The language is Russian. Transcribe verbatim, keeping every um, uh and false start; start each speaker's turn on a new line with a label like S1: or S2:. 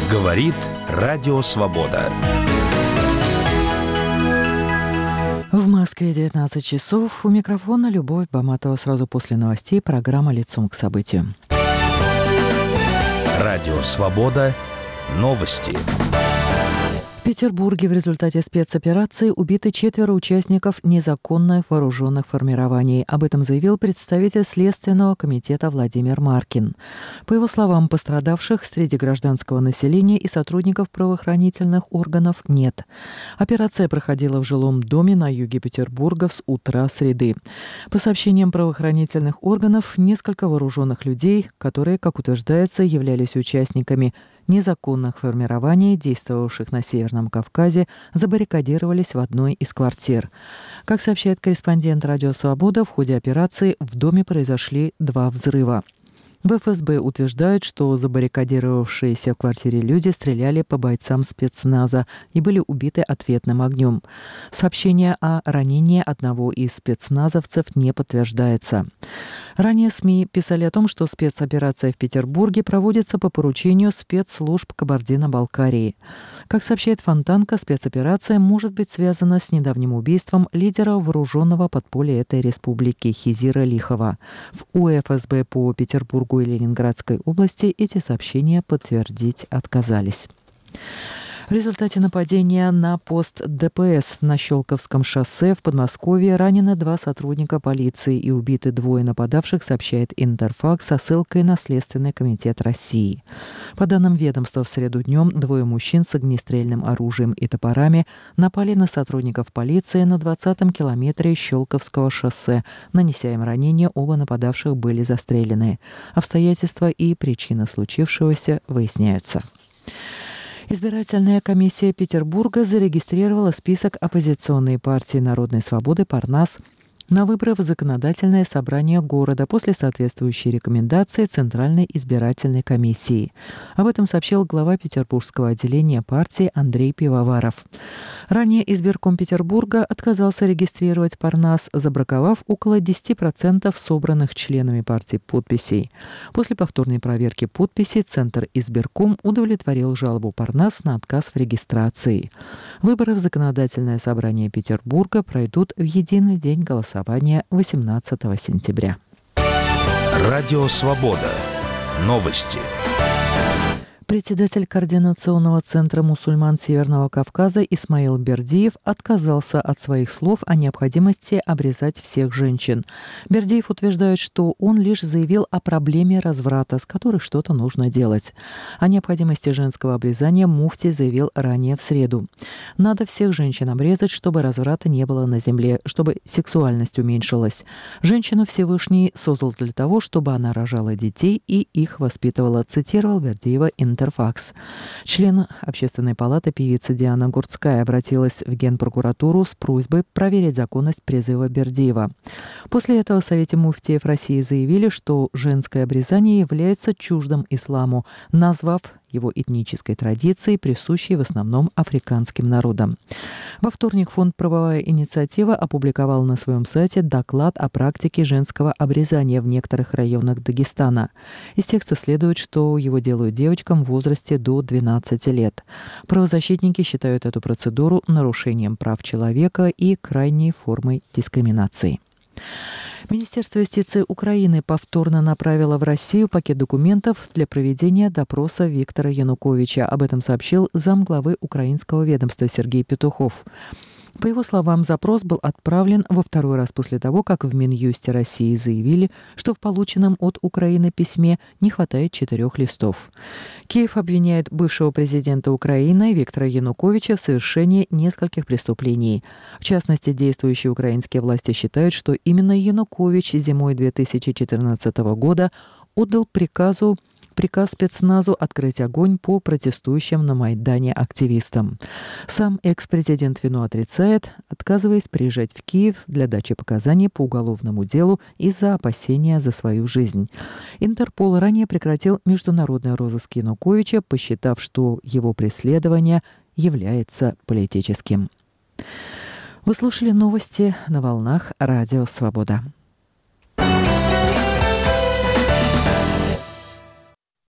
S1: Говорит Радио Свобода.
S2: В Москве девятнадцать часов. У микрофона Любовь Баматова. Сразу после новостей программа «Лицом к событию».
S1: Радио Свобода. Новости.
S2: В Петербурге в результате спецоперации убиты четверо участников незаконных вооруженных формирований. Об этом заявил представитель Следственного комитета Владимир Маркин. По его словам, пострадавших среди гражданского населения и сотрудников правоохранительных органов нет. Операция проходила в жилом доме на юге Петербурга с утра среды. По сообщениям правоохранительных органов, несколько вооруженных людей, которые, как утверждается, являлись участниками незаконных формирований, действовавших на Северном Кавказе, забаррикадировались в одной из квартир. Как сообщает корреспондент «Радио Свобода», в ходе операции в доме произошли два взрыва. В эф эс бэ утверждают, что забаррикадировавшиеся в квартире люди стреляли по бойцам спецназа и были убиты ответным огнем. Сообщение о ранении одного из спецназовцев не подтверждается. Ранее СМИ писали о том, что спецоперация в Петербурге проводится по поручению спецслужб Кабардино-Балкарии. Как сообщает Фонтанка, спецоперация может быть связана с недавним убийством лидера вооруженного подполья этой республики Хизира Лихова. В у эф эс бэ по Петербургу и Ленинградской области эти сообщения подтвердить отказались. В результате нападения на пост дэ пэ эс на Щелковском шоссе в Подмосковье ранены два сотрудника полиции и убиты двое нападавших, сообщает Интерфакс со ссылкой на Следственный комитет России. По данным ведомства, в среду днем двое мужчин с огнестрельным оружием и топорами напали на сотрудников полиции на двадцатом километре Щелковского шоссе. Нанеся им ранения, оба нападавших были застрелены. Обстоятельства и причины случившегося выясняются. Избирательная комиссия Петербурга зарегистрировала список оппозиционной партии Народной свободы «Парнас» на выборы в законодательное собрание города после соответствующей рекомендации Центральной избирательной комиссии. Об этом сообщил глава петербургского отделения партии Андрей Пивоваров. Ранее избирком Петербурга отказался регистрировать «Парнас», забраковав около десять процентов собранных членами партии подписей. После повторной проверки подписей Центр избирком удовлетворил жалобу «Парнас» на отказ в регистрации. Выборы в законодательное собрание Петербурга пройдут в единый день голосования восемнадцатого сентября.
S1: Радио Свобода. Новости.
S2: Председатель Координационного центра мусульман Северного Кавказа Исмаил Бердиев отказался от своих слов о необходимости обрезать всех женщин. Бердиев утверждает, что он лишь заявил о проблеме разврата, с которой что-то нужно делать. О необходимости женского обрезания муфти заявил ранее в среду. Надо всех женщин обрезать, чтобы разврата не было на земле, чтобы сексуальность уменьшилась. Женщину Всевышний создал для того, чтобы она рожала детей и их воспитывала, цитировал Бердиева Интерфакс. Интерфакс. Член Общественной палаты певица Диана Гурцкая обратилась в Генпрокуратуру с просьбой проверить законность призыва Бердиева. После этого в Совете муфтиев России заявили, что женское обрезание является чуждым исламу, назвав его этнической традицией, присущей в основном африканским народам. Во вторник фонд «Правовая инициатива» опубликовал на своем сайте доклад о практике женского обрезания в некоторых районах Дагестана. Из текста следует, что его делают девочкам в возрасте до двенадцати лет. Правозащитники считают эту процедуру нарушением прав человека и крайней формой дискриминации. Министерство юстиции Украины повторно направило в Россию пакет документов для проведения допроса Виктора Януковича. Об этом сообщил замглавы украинского ведомства Сергей Петухов. По его словам, запрос был отправлен во второй раз после того, как в Минюсте России заявили, что в полученном от Украины письме не хватает четырех листов. Киев обвиняет бывшего президента Украины Виктора Януковича в совершении нескольких преступлений. В частности, действующие украинские власти считают, что именно Янукович зимой две тысячи четырнадцатого года отдал приказу приказ спецназу открыть огонь по протестующим на Майдане активистам. Сам экс-президент вину отрицает, отказываясь приезжать в Киев для дачи показаний по уголовному делу из-за опасения за свою жизнь. Интерпол ранее прекратил международный розыск Януковича, посчитав, что его преследование является политическим. Вы слушали новости на волнах Радио Свобода.